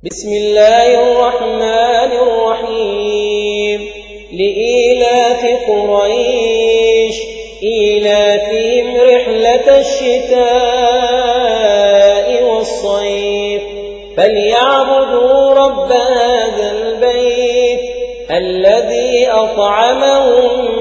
بسم الله الرحمن الرحيم لإيلاف قريش إيلافهم رحلة الشتاء والصيف فليعبدوا رب هذا البيت الذي أطعمهم